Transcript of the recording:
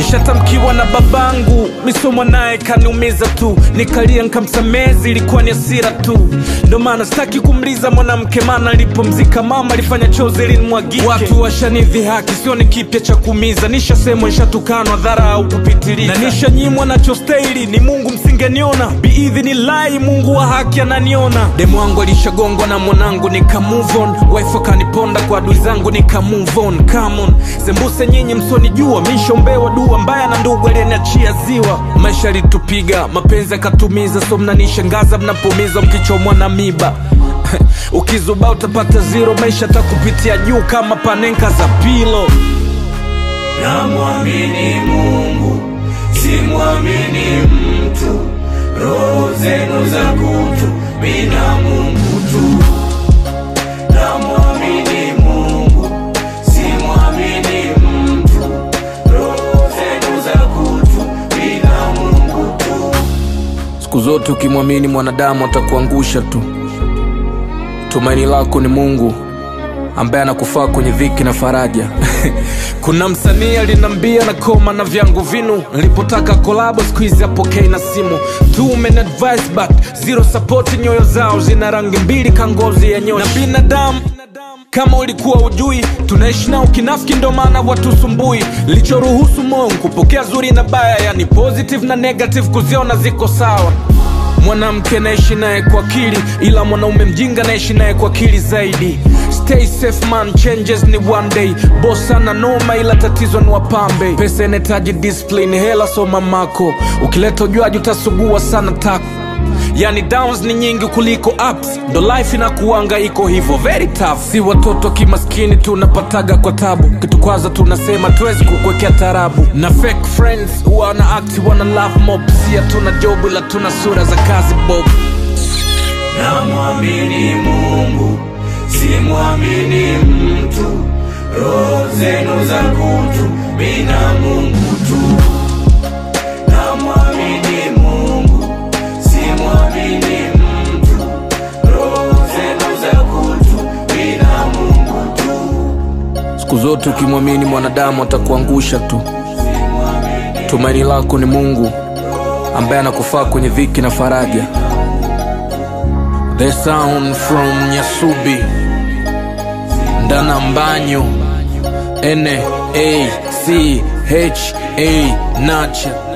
Nishatamkiwa na babangu, misomo naye kaniumiza tu. Nikalia nikamsamezi, ilikuwa ni hasira tu. Ndo maana sitaki kumliza mwanamke, maana alipomzika mama alifanya chozi linimwagike. Watu washanidhi haki, sio ni kipya cha kumiza. Nishasemwa, nishatukanwa, dharau kupitiliza, na nishanyimwa nachostahili. Ni Mungu msingeniona, biidhnillahi Mungu wa haki ananiona. Demu wangu alishagongwa na mwanangu, nika move on. Wife akaniponda kwa adui zangu, nika move on. Come on, sembuse nyinyi msonijua, mishombewa dua mbaya na ndugu aliyeniachia ziwa. Maisha litupiga, mapenzi akatumiza, so mnanishangaza mnapomizwa mkichomwa na miba. Ukizuba utapata zero, maisha takupitia juu kama panenka za pilo. Namwamini Mungu, simwamini mtu. Roho zenu za kutu, mina Mungu tu. Namwamini Mungu, simwamini mtu. Roho zenu za kutu, mina Mungu tu. Siku zote ukimwamini mwanadamu atakuangusha tu. Tumaini lako ni Mungu ambaye anakufaa kwenye dhiki na faraja. Kuna msanii alinambia na koma na vyangu vinu. Nilipotaka kolabo squeeze apokei na simu. Too many advice but zero support, nyoyo zao zina rangi mbili kangozi ya nyoshi. Na binadamu kama ulikuwa ujui, tunaishi nao kinafiki, ndo maana watu sumbui. Lichoruhusu Mungu kupokea zuri na baya, yani positive na negative kuziona ziko sawa. Mwanamke naishi naye kwa akili, ila mwanaume mjinga naishi naye kwa akili zaidi. Stay safe man, changes ni one day. Boss ana noma, ila tatizo ni wapambe. Pesa inahitaji discipline, hela so mamako. Ukileta ujuaji utasugua sana tako. Yani downs ni nyingi kuliko ups, ndo life inakuanga iko hivyo very tough. Si watoto kimaskini tunapataga kwa tabu, kitu kwanza tunasema tuwezi kukwekea tarabu. Na fake friends wana act wana love mob, si tuna job ila tuna sura za kazi bob. Namwamini Mungu, simwamini mtu. Roho zenu za kutu, mina Mungu tu. Namwamini Mungu, simwamini mtu. Roho zenu za kutu, mina Mungu tu. Siku zote ukimwamini mwanadamu atakuangusha tu. Tumaini lako ni Mungu ambaye anakufaa kwenye dhiki na faraja. The sound from Nyasubi, Ndana Mbanyo, NACHA Nacha.